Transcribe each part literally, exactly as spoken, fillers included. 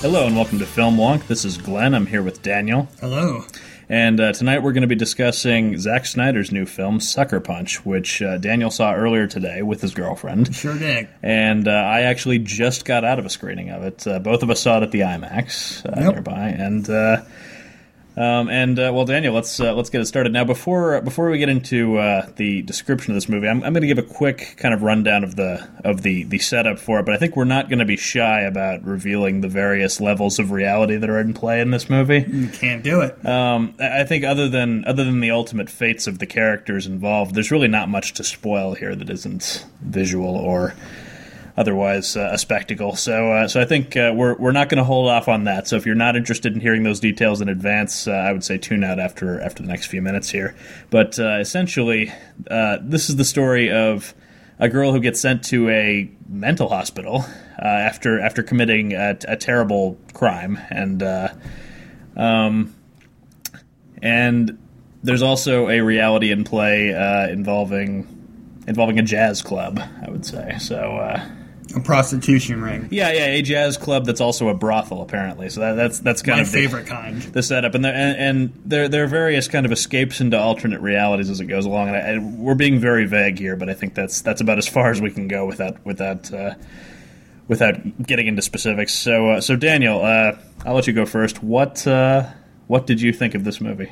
Hello and welcome to Film Wonk. This is Glenn. I'm here with Daniel. Hello. And uh, tonight we're going to be discussing Zack Snyder's new film, Sucker Punch, which uh, Daniel saw earlier today with his girlfriend. Sure did. And uh, I actually just got out of a screening of it. Uh, both of us saw it at the IMAX uh, yep. nearby. And... Uh, Um, and uh, well, Daniel, let's uh, let's get it started now. Before before we get into uh, the description of this movie, I'm, I'm going to give a quick kind of rundown of the of the, the setup for it. But I think we're not going to be shy about revealing the various levels of reality that are in play in this movie. You can't do it. Um, I think other than other than the ultimate fates of the characters involved, there's really not much to spoil here that isn't visual or otherwise uh, a spectacle. So uh, so I think uh, we're we're not going to hold off on that. So if you're not interested in hearing those details in advance, uh, I would say tune out after after the next few minutes here. But uh, essentially, uh, this is the story of a girl who gets sent to a mental hospital uh, after after committing a, a terrible crime, and uh, um, and there's also a reality in play uh, involving involving a jazz club, I would say. So. Uh, A prostitution ring. Yeah, yeah, a jazz club that's also a brothel, apparently. So that, that's that's kind My of the, favorite kind. the setup, and there and, and there there are various kind of escapes into alternate realities as it goes along. And, I, and we're being very vague here, but I think that's that's about as far as we can go without without uh, without getting into specifics. So uh, so Daniel, uh, I'll let you go first. What uh, what did you think of this movie?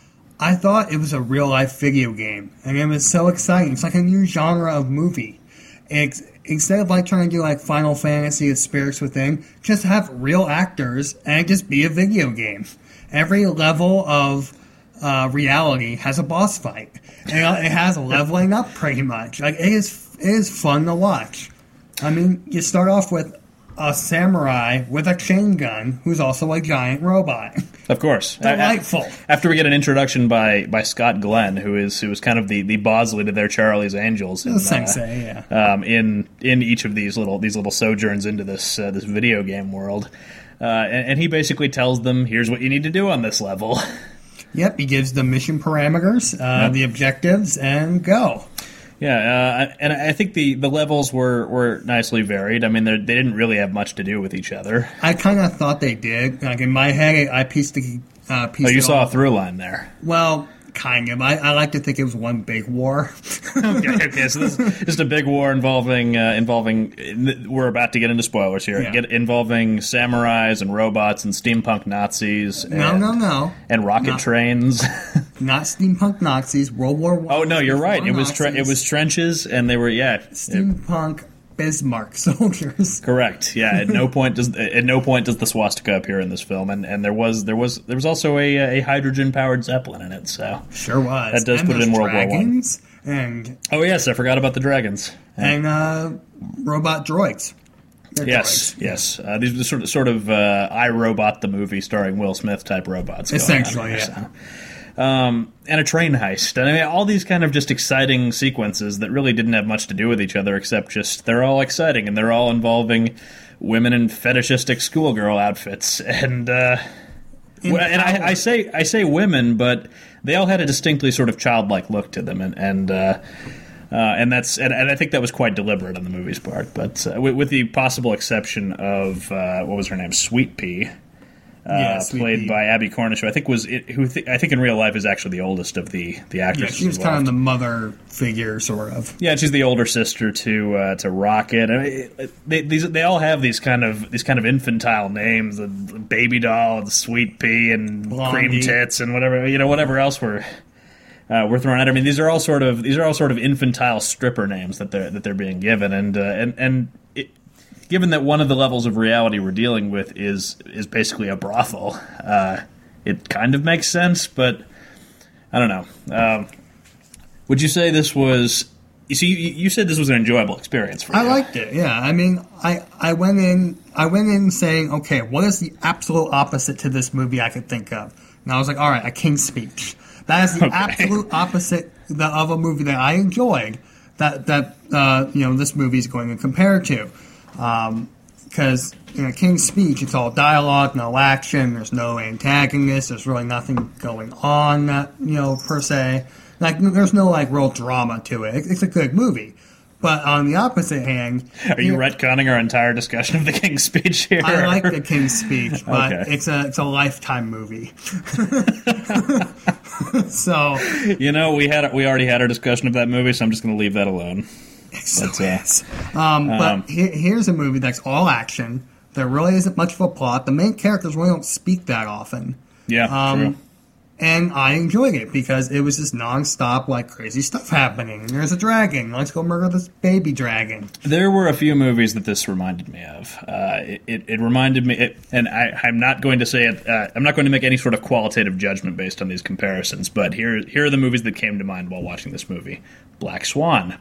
I thought it was a real life video game, and it was so exciting. It's like a new genre of movie. It's, instead of like trying to do like Final Fantasy or Spirits Within, just have real actors and just be a video game. Every level of uh, reality has a boss fight, and it has leveling up pretty much. Like it is, it is fun to watch. I mean, you start off with a samurai with a chain gun who's also a giant robot. Of course. Delightful. After we get an introduction by, by Scott Glenn, who is who is kind of the, the Bosley to their Charlie's Angels, in, the sensei, uh, yeah. um, in in each of these little these little sojourns into this uh, this video game world, uh, and, and he basically tells them, "Here's what you need to do on this level." Yep, he gives the mission parameters, uh, yep. the objectives, and go. Yeah, uh, and I think the, the levels were, were nicely varied. I mean, they didn't really have much to do with each other. I kind of thought they did. Like in my head, I pieced the uh, pieced. Oh, you it saw all. a through line there. Well, kind of. I, I like to think it was one big war. okay, okay, so this is just a big war involving uh, involving. We're about to get into spoilers here. Yeah. Get involving samurais and robots and steampunk Nazis. And, no, no, no. And rocket Not, trains. Not steampunk Nazis. World War One. Oh no, you're right. It was tre- Nazis. it was trenches, and they were yeah. Steampunk it, Bismarck soldiers. Correct. Yeah. At no point does at no point does the swastika appear in this film, and, and there was there was there was also a a hydrogen powered zeppelin in it. So sure was. That does and put it in World dragons War One. And oh yes, I forgot about the dragons and uh, robot droids. They're yes, droids. yes. Uh, these are sort of sort of uh, I, Robot the movie starring Will Smith type robots. going Essentially, on there, yeah. So. Um, and a train heist. And I mean, all these kind of just exciting sequences that really didn't have much to do with each other, except just they're all exciting and they're all involving women in fetishistic schoolgirl outfits. And uh, and I, I say I say women, but they all had a distinctly sort of childlike look to them, and and. Uh, Uh, and that's and, and I think that was quite deliberate on the movie's part, but uh, with, with the possible exception of uh, what was her name, Sweet Pea, uh, yeah, Sweet played Pea. by Abby Cornish, who I think was it, who th- I think in real life is actually the oldest of the the Yeah, actresses. she was involved. kind of the mother figure, sort of. Yeah, she's the older sister to uh, to Rocket. I mean, they these they all have these kind of these kind of infantile names, the Baby Doll and Sweet Pea and Blondie. Cream Tits and whatever you know whatever else we're. Uh, we're throwing out. I mean, these are all sort of these are all sort of infantile stripper names that they're that they're being given, and uh, and and it, given that one of the levels of reality we're dealing with is is basically a brothel, uh, it kind of makes sense. But I don't know. Um, would you say this was? You see, you, you said this was an enjoyable experience for you. I liked it. Yeah, I mean, I I went in I went in saying, okay, what is the absolute opposite to this movie I could think of? And I was like, all right, A King's Speech. That is the Okay. absolute opposite the, of a movie that I enjoyed. That that uh, you know this movie is going to compare to, because um, in A King's Speech it's all dialogue, no action. There's no antagonist. There's really nothing going on. That, you know per se. Like there's no like real drama to it. It's a good movie, But on the opposite hand... Are you retconning our entire discussion of the King's Speech here? I like the King's Speech, but okay. it's a it's a Lifetime movie. So... You know, we had we already had our discussion of that movie, so I'm just going to leave that alone. That's, uh, um, but um, he, here's a movie that's all action. There really isn't much of a plot. The main characters really don't speak that often. Yeah, um, true. And I enjoyed it because it was just nonstop, like, crazy stuff happening. There's a dragon. Let's go murder this baby dragon. There were a few movies that this reminded me of. Uh, it, it, it reminded me, it, and I, I'm not going to say it, uh, I'm not going to make any sort of qualitative judgment based on these comparisons, but here, here are the movies that came to mind while watching this movie. Black Swan.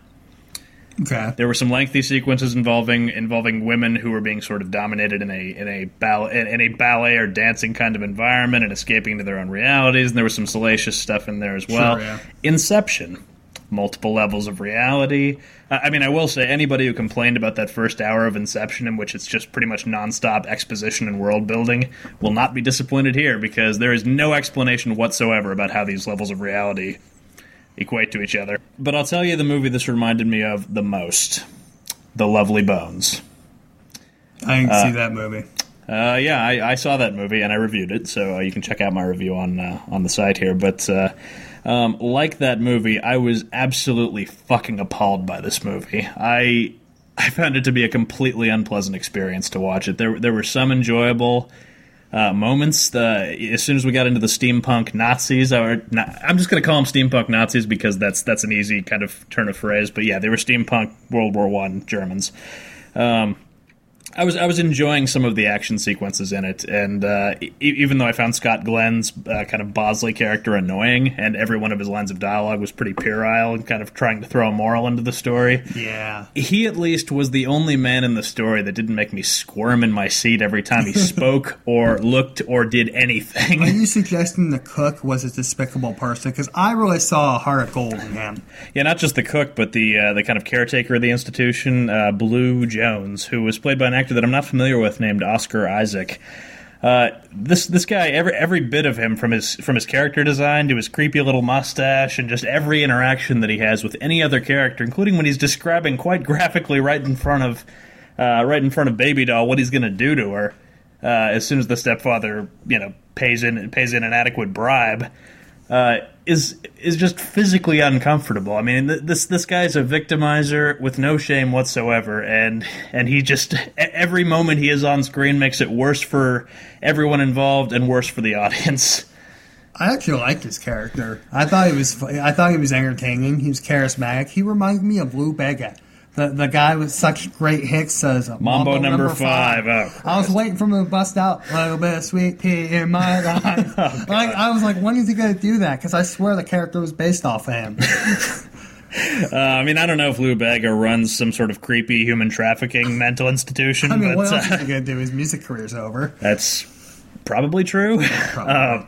Okay. There were some lengthy sequences involving involving women who were being sort of dominated in a in a ballet in a ballet or dancing kind of environment and escaping into their own realities. And there was some salacious stuff in there as well. Sure, yeah. Inception, multiple levels of reality. Uh, I mean, I will say anybody who complained about that first hour of Inception, in which it's just pretty much nonstop exposition and world building, will not be disappointed here because there is no explanation whatsoever about how these levels of reality equate to each other. But I'll tell you the movie this reminded me of the most. The Lovely Bones. I didn't uh, see that movie. Uh, yeah, I, I saw that movie and I reviewed it, so uh, you can check out my review on uh, on the site here. But uh, um, like that movie, I was absolutely fucking appalled by this movie. I I found it to be a completely unpleasant experience to watch it. There there were some enjoyable Uh, moments. Uh, as soon as we got into the steampunk Nazis, or not, I'm just going to call them steampunk Nazis because that's that's an easy kind of turn of phrase. But yeah, they were steampunk World War One Germans. Um, I was I was enjoying some of the action sequences in it, and uh, e- even though I found Scott Glenn's uh, kind of Bosley character annoying, and every one of his lines of dialogue was pretty puerile and kind of trying to throw a moral into the story, yeah, he at least was the only man in the story that didn't make me squirm in my seat every time he spoke or looked or did anything. Are you suggesting the cook was a despicable person? Because I really saw a heart of gold in him. Yeah, not just the cook, but the uh, the kind of caretaker of the institution, uh, Blue Jones, who was played by an actor that I'm not familiar with named Oscar Isaac. Uh, this this guy, every every bit of him, from his from his character design to his creepy little mustache, and just every interaction that he has with any other character, including when he's describing quite graphically right in front of uh, right in front of Baby Doll what he's going to do to her uh, as soon as the stepfather, you know, pays in pays in an adequate bribe. Uh, is is just physically uncomfortable. I mean, th- this this guy's a victimizer with no shame whatsoever, and and he just every moment he is on screen makes it worse for everyone involved and worse for the audience. I actually liked his character. I thought he was I thought he was entertaining. He was charismatic. He reminded me of Lou Bega. The the guy with such great hits as Mambo, Mambo number, number five. five. Oh, I was waiting for him to bust out a little bit of sweet pea in my life. oh, like, I was like, when is he going to do that? Because I swear the character was based off of him. uh, I mean, I don't know if Lou Bega runs some sort of creepy human trafficking mental institution. I mean, but, what else uh, is he going to do? His music career's over. That's probably true. Probably. Uh,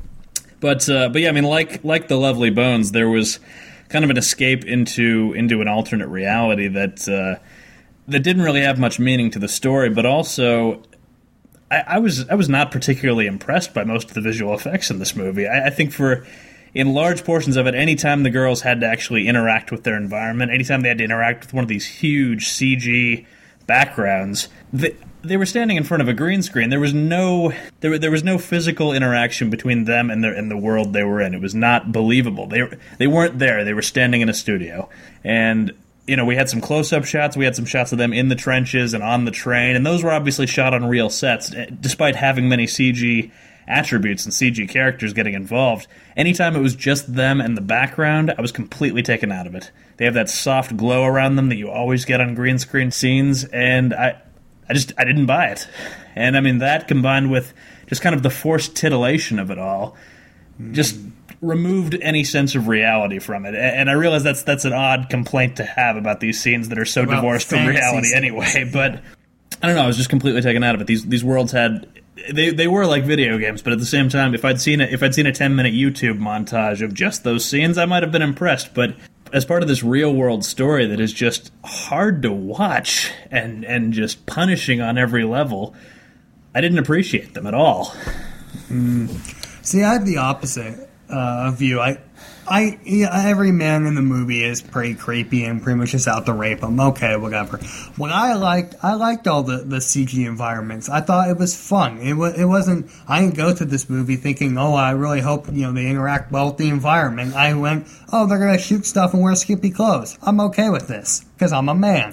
but uh, but yeah, I mean, like like the Lovely Bones, there was kind of an escape into into an alternate reality that uh, that didn't really have much meaning to the story, but also I, I was I was not particularly impressed by most of the visual effects in this movie. I, I think for in large portions of it, anytime the girls had to actually interact with their environment, anytime they had to interact with one of these huge C G backgrounds, they, they were standing in front of a green screen. There was no there, there was no physical interaction between them and, their, and the world they were in. It was not believable. They they weren't there. They were standing in a studio. And, you know, we had some close-up shots. We had some shots of them in the trenches and on the train, and those were obviously shot on real sets, despite having many C G attributes and C G characters getting involved. Anytime it was just them and the background, I was completely taken out of it. They have that soft glow around them that you always get on green screen scenes, and I I just I didn't buy it. And I mean, that combined with just kind of the forced titillation of it all just removed any sense of reality from it. And I realize that's that's an odd complaint to have about these scenes that are so About divorced from reality scenes. anyway, but I don't know, I was just completely taken out of it. These these worlds had They they were like video games, but at the same time, if I'd seen a, if I'd seen a ten minute YouTube montage of just those scenes, I might have been impressed. But as part of this real world story that is just hard to watch and and just punishing on every level, I didn't appreciate them at all. Mm. See, I had the opposite. uh, view. I, I, yeah, every man in the movie is pretty creepy and pretty much just out to rape them. Okay, whatever. What I liked, I liked all the, the C G environments. I thought it was fun. It was, it wasn't. I didn't go to this movie thinking, oh, I really hope you know they interact well with the environment. I went, oh, they're gonna shoot stuff and wear skimpy clothes. I'm okay with this because I'm a man.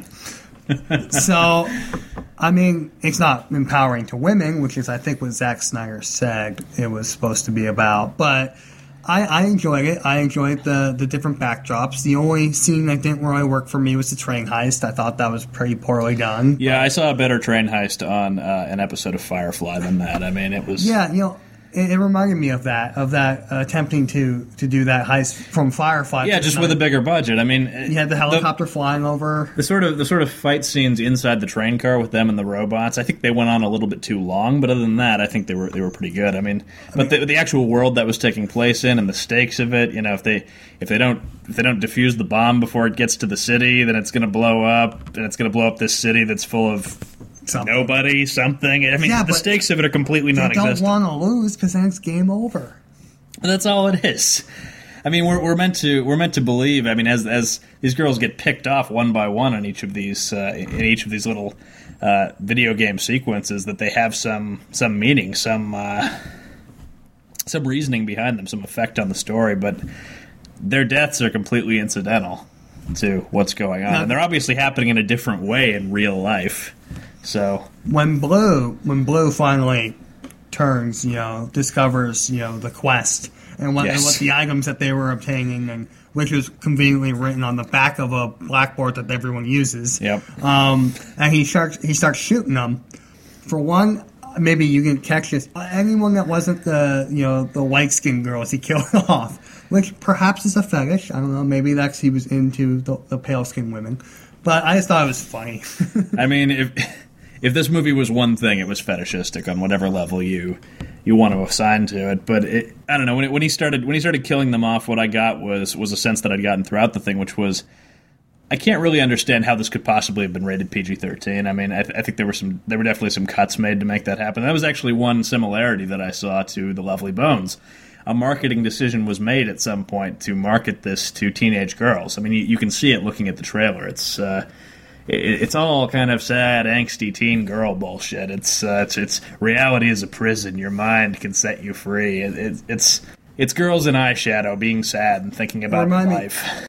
So, I mean, it's not empowering to women, which is, I think, what Zack Snyder said it was supposed to be about. But I, I enjoyed it. I enjoyed the, the different backdrops. The only scene that didn't really work for me was the train heist. I thought that was pretty poorly done. Yeah, I saw a better train heist on uh, an episode of Firefly than that. I mean, it was... Yeah, you know... It, it reminded me of that, of that uh, attempting to, to do that heist from Firefly. Yeah, just with a bigger budget. I mean, you had the helicopter the, flying over. The sort of the sort of fight scenes inside the train car with them and the robots. I think they went on a little bit too long, but other than that, I think they were they were pretty good. I mean, I but mean, the, the actual world that was taking place in and the stakes of it. You know, if they if they don't if they don't defuse the bomb before it gets to the city, then it's going to blow up, and it's going to blow up this city that's full of. Something. Nobody, something. I mean, yeah, the stakes of it are completely non-existent. You don't want to lose because then it's game over. And that's all it is. I mean, we're we're meant to we're meant to believe. I mean, as as these girls get picked off one by one in each of these uh, in each of these little uh, video game sequences, that they have some some meaning, some uh, some reasoning behind them, some effect on the story. But their deaths are completely incidental to what's going on, now, and they're obviously happening in a different way in real life. So when Blue, when Blue finally turns, you know, discovers, you know, the quest and what, yes. and what the items that they were obtaining, and which was conveniently written on the back of a blackboard that everyone uses. Yep. Um, and he starts he starts shooting them. For one, maybe you can catch this. Anyone that wasn't the you know the light skinned girls, he killed off, which perhaps is a fetish. I don't know. Maybe that's he was into the, the pale skinned women. But I just thought it was funny. I mean, if. If this movie was one thing, it was fetishistic on whatever level you you want to assign to it. But it, I don't know, when it, when he started when he started killing them off, what I got was was a sense that I'd gotten throughout the thing, which was I can't really understand how this could possibly have been rated P G thirteen. I mean, I, th- I think there were some there were definitely some cuts made to make that happen. That was actually one similarity that I saw to The Lovely Bones. A marketing decision was made at some point to market this to teenage girls. I mean, you, you can see it looking at the trailer. It's uh, It's all kind of sad, angsty teen girl bullshit. It's uh, it's, it's reality is a prison. Your mind can set you free. It, it, it's it's girls in eyeshadow being sad and thinking about life. Me,